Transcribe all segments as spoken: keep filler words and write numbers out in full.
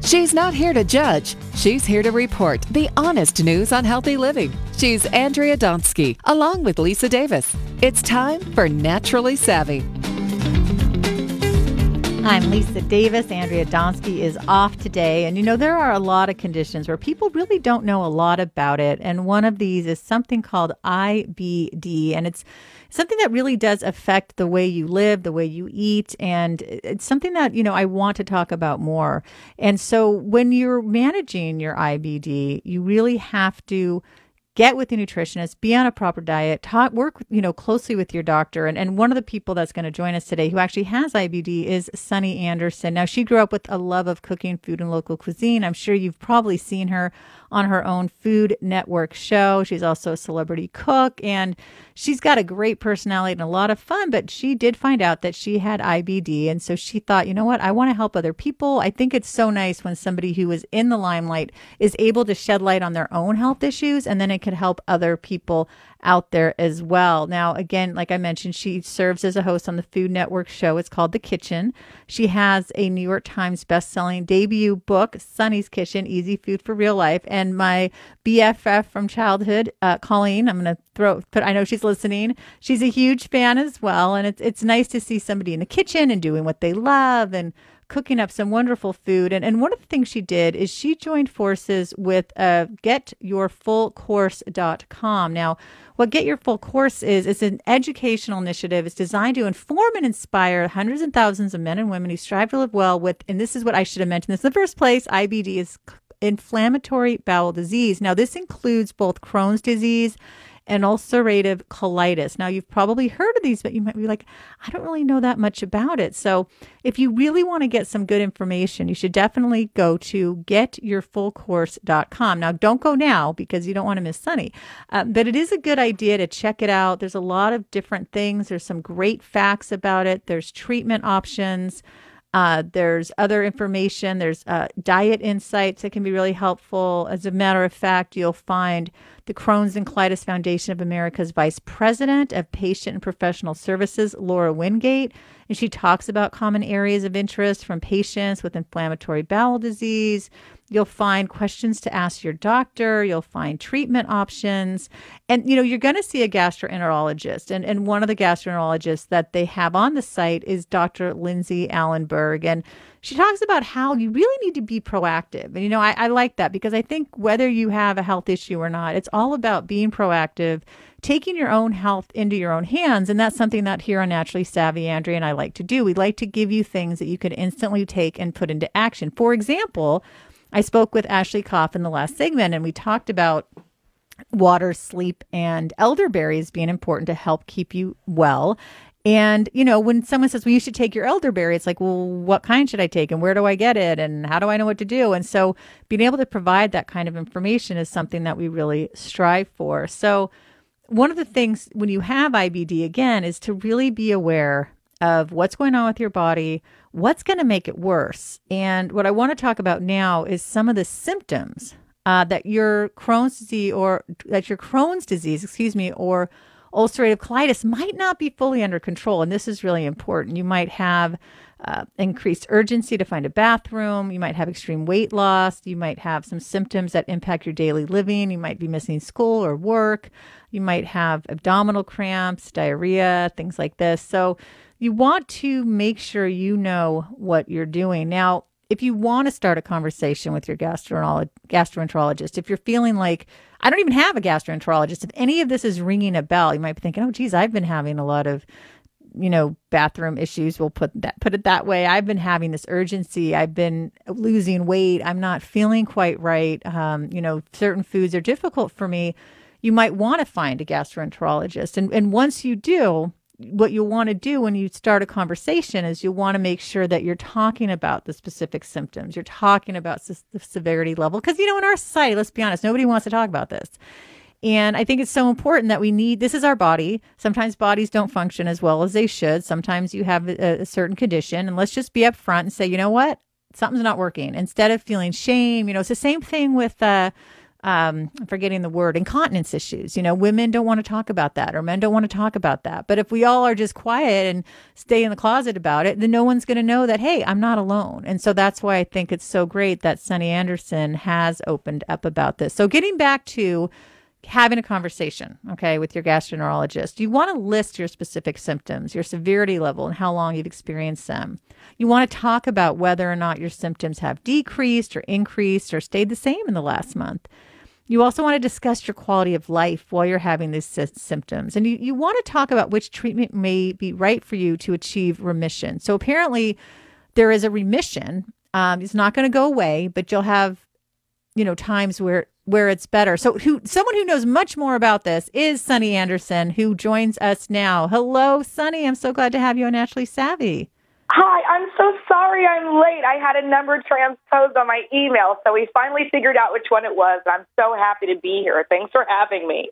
She's not here to judge. She's here to report the honest news on healthy living. She's Andrea Donsky, along with Lisa Davis. It's time for Naturally Savvy. I'm Lisa Davis. Andrea Donsky is off today. And you know, there are a lot of conditions where people really don't know a lot about it. And one of these is something called I B D. And it's something that really does affect the way you live, the way you eat. And it's something that, you know, I want to talk about more. And so when you're managing your I B D, you really have to get with your nutritionist, be on a proper diet, talk, work, you know, closely with your doctor. And, and one of the people that's going to join us today who actually has I B D is Sunny Anderson. Now, she grew up with a love of cooking food and local cuisine. I'm sure you've probably seen her on her own Food Network show. She's also a celebrity cook, and she's got a great personality and a lot of fun, but she did find out that she had I B D. And so she thought, you know what, I want to help other people. I think it's so nice when somebody who is in the limelight is able to shed light on their own health issues, and then it could help other people out there as well. Now, again, like I mentioned, she serves as a host on the Food Network show. It's called The Kitchen. She has a New York Times best-selling debut book, Sunny's Kitchen, Easy Food for Real Life. And my B F F from childhood, uh, Colleen, I'm going to throw, but I know she's listening. She's a huge fan as well. And it's it's nice to see somebody in the kitchen and doing what they love and cooking up some wonderful food. And, and one of the things she did is she joined forces with uh, get your full course dot com. Now, what Get Your Full Course is, is an educational initiative. It's designed to inform and inspire hundreds and thousands of men and women who strive to live well with, and this is what I should have mentioned this in the first place, I B D is inflammatory bowel disease. Now, this includes both Crohn's disease and ulcerative colitis. Now, you've probably heard of these, but you might be like, I don't really know that much about it. So if you really want to get some good information, you should definitely go to get your full course dot com. Now, don't go now because you don't want to miss Sunny. Uh, but it is a good idea to check it out. There's a lot of different things. There's some great facts about it. There's treatment options. Uh, there's other information. There's uh, diet insights that can be really helpful. As a matter of fact, you'll find the Crohn's and Colitis Foundation of America's Vice President of Patient and Professional Services, Laura Wingate, and she talks about common areas of interest from patients with inflammatory bowel disease. You'll find questions to ask your doctor. You'll find treatment options. And, you know, you're going to see a gastroenterologist. And, and one of the gastroenterologists that they have on the site is Doctor Lindsay Allenberg. And she talks about how you really need to be proactive. And, you know, I, I like that because I think whether you have a health issue or not, it's all about being proactive, taking your own health into your own hands. And that's something that here on Naturally Savvy, Andrea and I like to do. We like to give you things that you can instantly take and put into action. For example, I spoke with Ashley Koff in the last segment, and we talked about water, sleep, and elderberries being important to help keep you well. And, you know, when someone says, well, you should take your elderberry, it's like, well, what kind should I take? And where do I get it? And how do I know what to do? And so being able to provide that kind of information is something that we really strive for. So one of the things when you have I B D, again, is to really be aware of what's going on with your body, what's going to make it worse. And what I want to talk about now is some of the symptoms uh, that your Crohn's disease or that your Crohn's disease, excuse me, or ulcerative colitis might not be fully under control. And this is really important. You might have uh, increased urgency to find a bathroom. You might have extreme weight loss. You might have some symptoms that impact your daily living. You might be missing school or work. You might have abdominal cramps, diarrhea, things like this. So you want to make sure you know what you're doing. Now, if you want to start a conversation with your gastroenterologist, gastroenterologist, if you're feeling like, I don't even have a gastroenterologist, if any of this is ringing a bell, you might be thinking, oh, geez, I've been having a lot of, you know, bathroom issues. We'll put that, put it that way. I've been having this urgency. I've been losing weight. I'm not feeling quite right. Um, you know, certain foods are difficult for me. You might want to find a gastroenterologist. And, and once you do, what you'll want to do when you start a conversation is you'll want to make sure that you're talking about the specific symptoms. You're talking about the severity level. Because, you know, in our society, let's be honest, nobody wants to talk about this. And I think it's so important that we need, this is our body. Sometimes bodies don't function as well as they should. Sometimes you have a, a certain condition. And let's just be upfront and say, you know what? Something's not working. Instead of feeling shame, you know, it's the same thing with uh, um, I'm forgetting the word, incontinence issues. You know, women don't want to talk about that, or men don't want to talk about that. But if we all are just quiet and stay in the closet about it, then no one's going to know that, hey, I'm not alone. And so that's why I think it's so great that Sunny Anderson has opened up about this. So getting back to having a conversation, okay, with your gastroenterologist, you want to list your specific symptoms, your severity level, and how long you've experienced them. You want to talk about whether or not your symptoms have decreased or increased or stayed the same in the last month. You also want to discuss your quality of life while you're having these sy- symptoms. And you, you want to talk about which treatment may be right for you to achieve remission. So apparently there is a remission. Um, it's not going to go away, but you'll have, you know, times where where it's better. So who someone who knows much more about this is Sunny Anderson, who joins us now. Hello, Sunny. I'm so glad to have you on Naturally Savvy. Hi, I'm so sorry I'm late. I had a number transposed on my email, so we finally figured out which one it was. I'm so happy to be here. Thanks for having me.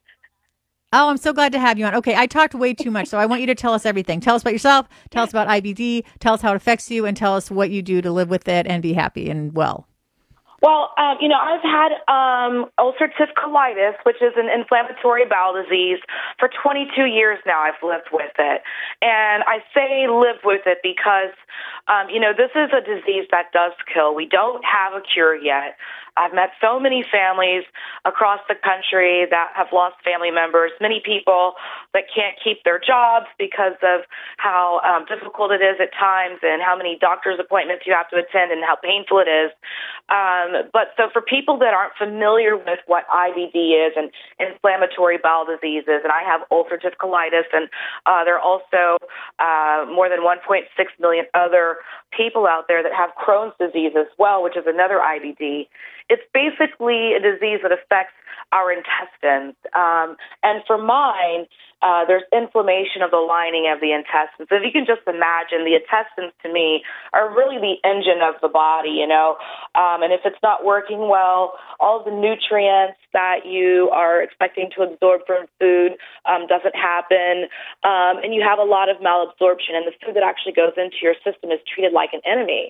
Oh, I'm so glad to have you on. Okay, I talked way too much, so I want you to tell us everything. Tell us about yourself, tell us about I B D, tell us how it affects you, and tell us what you do to live with it and be happy and well. Well, um, you know, I've had um, ulcerative colitis, which is an inflammatory bowel disease, for twenty-two years now. I've lived with it. And I say live with it because, um, you know, this is a disease that does kill. We don't have a cure yet. I've met so many families across the country that have lost family members, many people that can't keep their jobs because of how um, difficult it is at times and how many doctor's appointments you have to attend and how painful it is. Um, but so for people that aren't familiar with what I B D is and inflammatory bowel diseases, and I have ulcerative colitis, and uh, there are also uh, more than one point six million other people out there that have Crohn's disease as well, which is another I B D. It's basically a disease that affects our intestines. Um, and for mine, uh, there's inflammation of the lining of the intestines. If you can just imagine, the intestines to me are really the engine of the body, you know. Um, and if it's not working well, all the nutrients that you are expecting to absorb from food um, doesn't happen. Um, and you have a lot of malabsorption, and the food that actually goes into your system is treated like an enemy.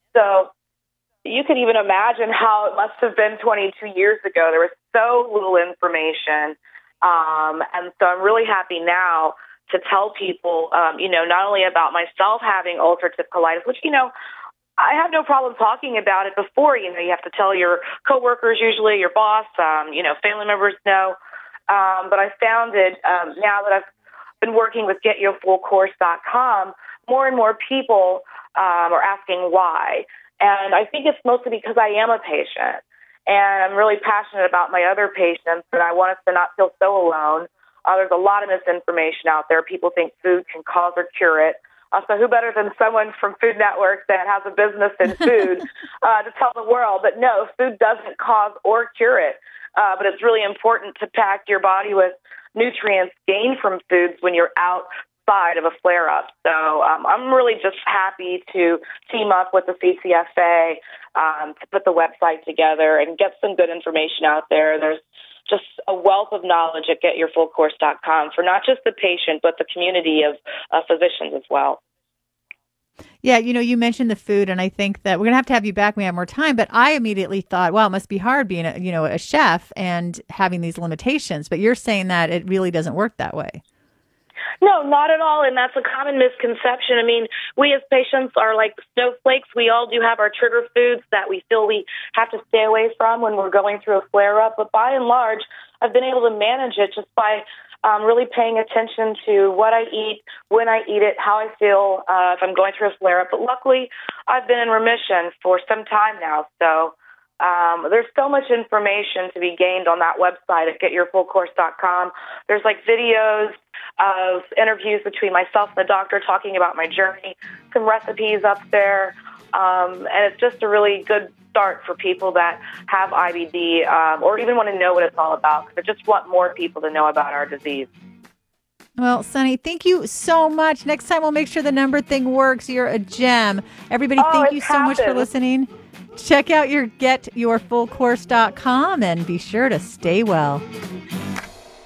So you can even imagine how it must have been twenty-two years ago. There was so little information. Um, and so I'm really happy now to tell people, um, you know, not only about myself having ulcerative colitis, which, you know, I have no problem talking about it before. You know, you have to tell your coworkers, usually your boss, um, you know, family members know. Um, but I found it um, now that I've been working with get your full course dot com, more and more people um, are asking why. And I think it's mostly because I am a patient, and I'm really passionate about my other patients, and I want us to not feel so alone. Uh, there's a lot of misinformation out there. People think food can cause or cure it. Uh, so who better than someone from Food Network that has a business in food uh, to tell the world that, no, food doesn't cause or cure it. Uh, but it's really important to pack your body with nutrients gained from foods when you're out side of a flare-up. So um, I'm really just happy to team up with the C C F A um, to put the website together and get some good information out there. There's just a wealth of knowledge at get your full course dot com for not just the patient, but the community of uh, physicians as well. Yeah, you know, you mentioned the food, and I think that we're going to have to have you back when we have more time, but I immediately thought, wow, it must be hard being a, you know, a chef and having these limitations, but you're saying that it really doesn't work that way. No, not at all, and that's a common misconception. I mean, we as patients are like snowflakes. We all do have our trigger foods that we feel we have to stay away from when we're going through a flare-up, but by and large, I've been able to manage it just by um, really paying attention to what I eat, when I eat it, how I feel uh, if I'm going through a flare-up. But luckily, I've been in remission for some time now, so Um, there's so much information to be gained on that website at get your full course dot com. There's like videos of interviews between myself and the doctor talking about my journey, some recipes up there, um, and it's just a really good start for people that have I B D um, or even want to know what it's all about, because I just want more people to know about our disease. Well, Sunny, thank you so much. Next time we'll make sure the number thing works. You're a gem. Everybody, oh, thank you so happened. much for listening. Check out your get your full course dot com and be sure to stay well.